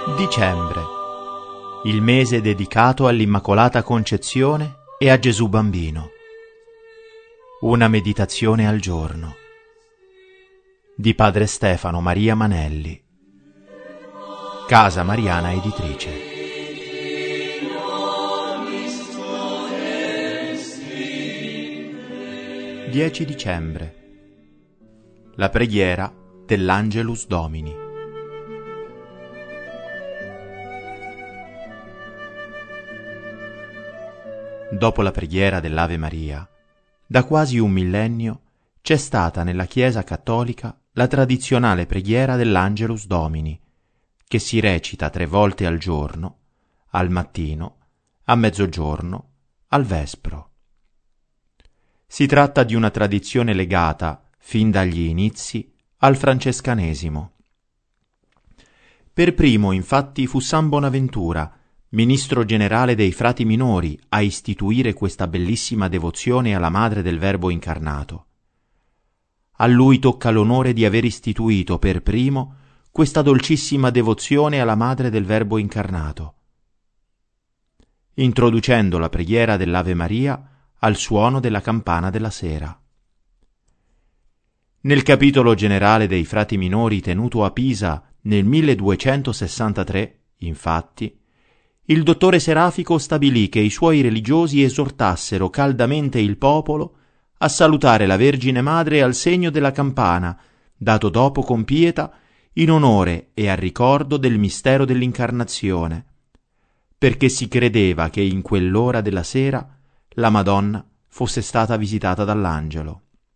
Dicembre, il mese dedicato all'Immacolata Concezione e a Gesù Bambino. Una meditazione al giorno. Di Padre Stefano Maria Manelli. Casa Mariana Editrice. – 10 dicembre. La preghiera dell'Angelus Domini. Dopo la preghiera dell'Ave Maria, da quasi un millennio c'è stata nella Chiesa cattolica la tradizionale preghiera dell'Angelus Domini, che si recita 3 volte al giorno, al mattino, a mezzogiorno, al vespro. Si tratta di una tradizione legata, fin dagli inizi, al francescanesimo. Per primo, infatti, fu San Bonaventura, ministro generale dei frati minori, a istituire questa bellissima devozione alla Madre del Verbo incarnato. A lui tocca l'onore di aver istituito per primo questa dolcissima devozione alla Madre del Verbo incarnato, introducendo la preghiera dell'Ave Maria al suono della campana della sera. Nel capitolo generale dei frati minori tenuto a Pisa nel 1263, infatti, il dottore Serafico stabilì che i suoi religiosi esortassero caldamente il popolo a salutare la Vergine Madre al segno della campana, dato dopo con pietà, in onore e a ricordo del mistero dell'incarnazione, perché si credeva che in quell'ora della sera la Madonna fosse stata visitata dall'angelo.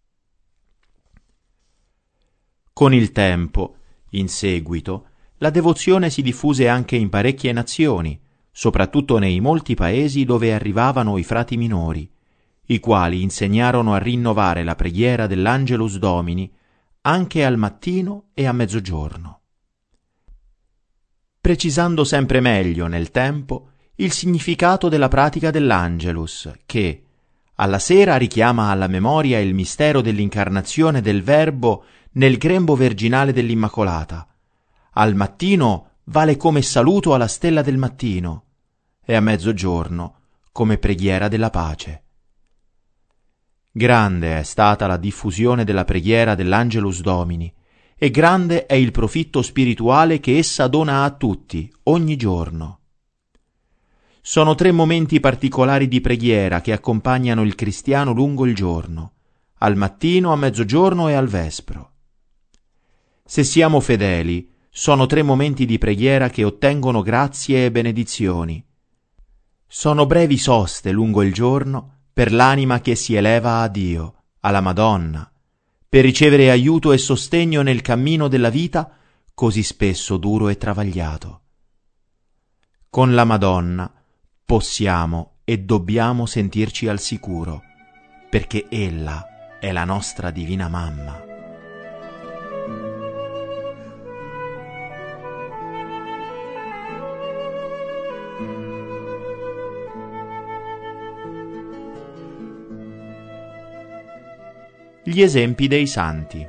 Con il tempo, in seguito, la devozione si diffuse anche in parecchie nazioni, soprattutto nei molti paesi dove arrivavano i frati minori, i quali insegnarono a rinnovare la preghiera dell'Angelus Domini anche al mattino e a mezzogiorno, precisando sempre meglio nel tempo il significato della pratica dell'Angelus, che alla sera richiama alla memoria il mistero dell'incarnazione del Verbo nel grembo virginale dell'Immacolata, al mattino vale come saluto alla stella del mattino e a mezzogiorno come preghiera della pace. Grande è stata la diffusione della preghiera dell'Angelus Domini e grande è il profitto spirituale che essa dona a tutti, ogni giorno. Sono 3 momenti particolari di preghiera che accompagnano il cristiano lungo il giorno, al mattino, a mezzogiorno e al vespro. Se siamo fedeli, sono 3 momenti di preghiera che ottengono grazie e benedizioni. Sono brevi soste lungo il giorno per l'anima che si eleva a Dio, alla Madonna, per ricevere aiuto e sostegno nel cammino della vita così spesso duro e travagliato. Con la Madonna possiamo e dobbiamo sentirci al sicuro, perché ella è la nostra Divina Mamma. Gli esempi dei santi.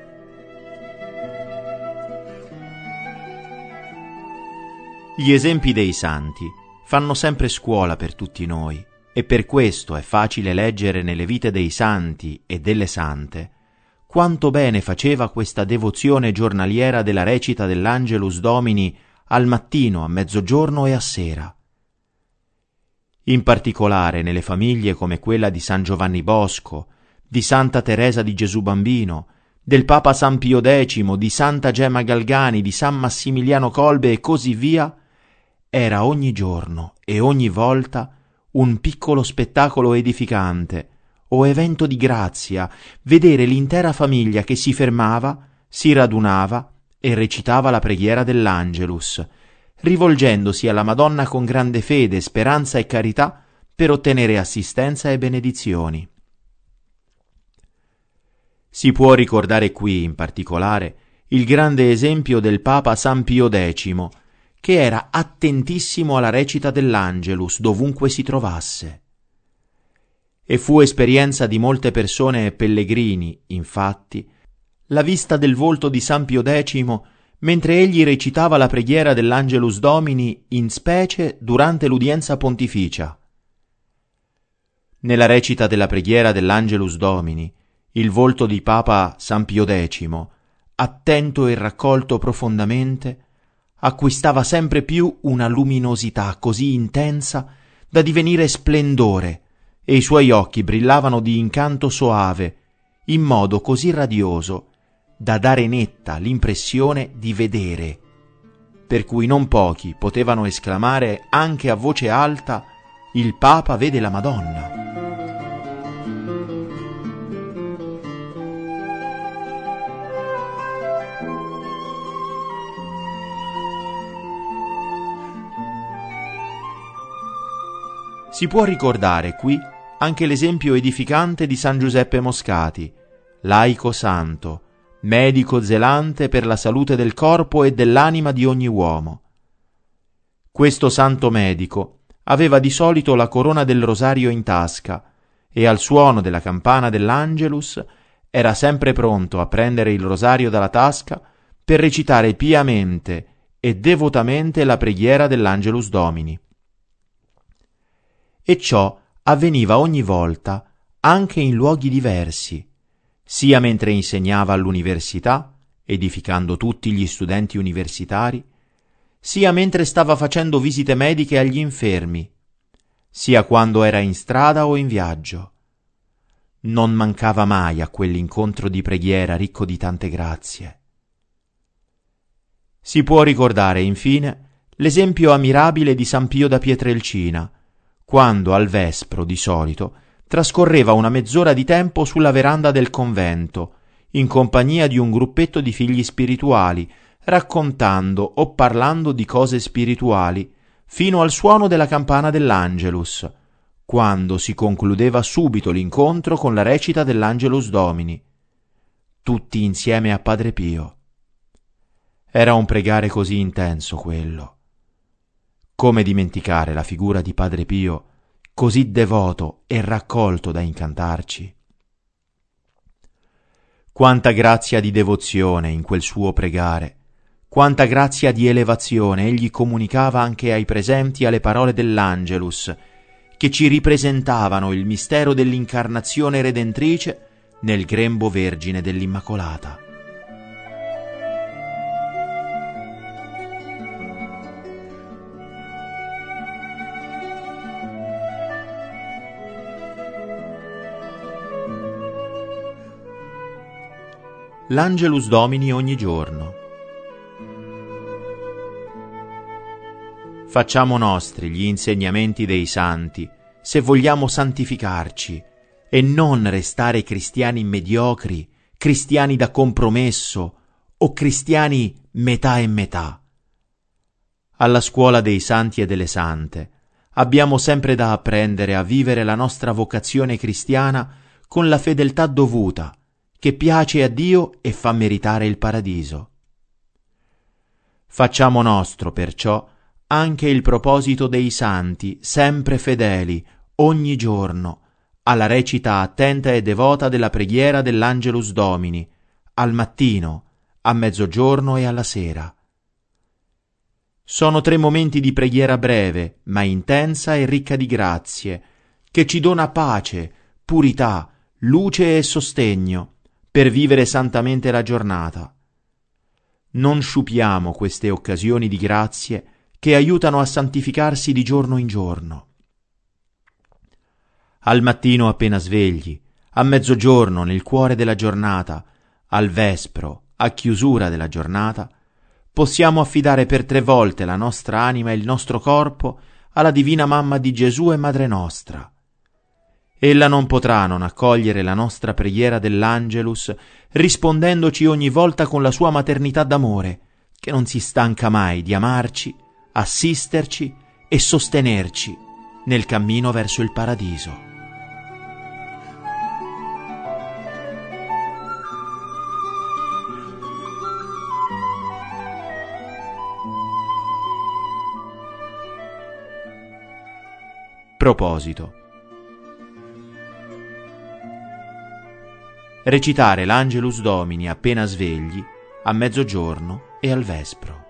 Gli esempi dei santi fanno sempre scuola per tutti noi, e per questo è facile leggere nelle vite dei santi e delle sante quanto bene faceva questa devozione giornaliera della recita dell'Angelus Domini al mattino, a mezzogiorno e a sera. In particolare nelle famiglie come quella di San Giovanni Bosco, di Santa Teresa di Gesù Bambino, del Papa San Pio X, di Santa Gemma Galgani, di San Massimiliano Kolbe e così via, era ogni giorno e ogni volta un piccolo spettacolo edificante o evento di grazia vedere l'intera famiglia che si fermava, si radunava e recitava la preghiera dell'Angelus, rivolgendosi alla Madonna con grande fede, speranza e carità per ottenere assistenza e benedizioni. Si può ricordare qui, in particolare, il grande esempio del Papa San Pio X, che era attentissimo alla recita dell'Angelus dovunque si trovasse. E fu esperienza di molte persone e pellegrini, infatti, la vista del volto di San Pio X mentre egli recitava la preghiera dell'Angelus Domini in specie durante l'udienza pontificia. Nella recita della preghiera dell'Angelus Domini, il volto di Papa San Pio X, attento e raccolto profondamente, acquistava sempre più una luminosità così intensa da divenire splendore, e i suoi occhi brillavano di incanto soave, in modo così radioso da dare netta l'impressione di vedere, per cui non pochi potevano esclamare anche a voce alta: «Il Papa vede la Madonna». Si può ricordare qui anche l'esempio edificante di San Giuseppe Moscati, laico santo, medico zelante per la salute del corpo e dell'anima di ogni uomo. Questo santo medico aveva di solito la corona del rosario in tasca e al suono della campana dell'Angelus era sempre pronto a prendere il rosario dalla tasca per recitare piamente e devotamente la preghiera dell'Angelus Domini. E ciò avveniva ogni volta anche in luoghi diversi, sia mentre insegnava all'università, edificando tutti gli studenti universitari, sia mentre stava facendo visite mediche agli infermi, sia quando era in strada o in viaggio. Non mancava mai a quell'incontro di preghiera ricco di tante grazie. Si può ricordare, infine, l'esempio ammirabile di San Pio da Pietrelcina, quando al vespro, di solito, trascorreva una mezz'ora di tempo sulla veranda del convento, in compagnia di un gruppetto di figli spirituali, raccontando o parlando di cose spirituali, fino al suono della campana dell'Angelus, quando si concludeva subito l'incontro con la recita dell'Angelus Domini, tutti insieme a Padre Pio. Era un pregare così intenso quello. Come dimenticare la figura di Padre Pio, così devoto e raccolto da incantarci? Quanta grazia di devozione in quel suo pregare, quanta grazia di elevazione egli comunicava anche ai presenti alle parole dell'Angelus, che ci ripresentavano il mistero dell'incarnazione redentrice nel grembo vergine dell'Immacolata. L'Angelus Domini ogni giorno. Facciamo nostri gli insegnamenti dei santi se vogliamo santificarci e non restare cristiani mediocri, cristiani da compromesso o cristiani metà e metà. Alla scuola dei santi e delle sante abbiamo sempre da apprendere a vivere la nostra vocazione cristiana con la fedeltà dovuta, che piace a Dio e fa meritare il paradiso. Facciamo nostro, perciò, anche il proposito dei santi, sempre fedeli, ogni giorno, alla recita attenta e devota della preghiera dell'Angelus Domini, al mattino, a mezzogiorno e alla sera. Sono 3 momenti di preghiera breve, ma intensa e ricca di grazie, che ci dona pace, purità, luce e sostegno, per vivere santamente la giornata. Non sciupiamo queste occasioni di grazie che aiutano a santificarsi di giorno in giorno. Al mattino appena svegli, a mezzogiorno nel cuore della giornata, al vespro, a chiusura della giornata, possiamo affidare per 3 volte la nostra anima e il nostro corpo alla Divina Mamma di Gesù e Madre nostra. Ella non potrà non accogliere la nostra preghiera dell'Angelus, rispondendoci ogni volta con la sua maternità d'amore, che non si stanca mai di amarci, assisterci e sostenerci nel cammino verso il paradiso. Proposito. Recitare l'Angelus Domini appena svegli, a mezzogiorno e al vespro.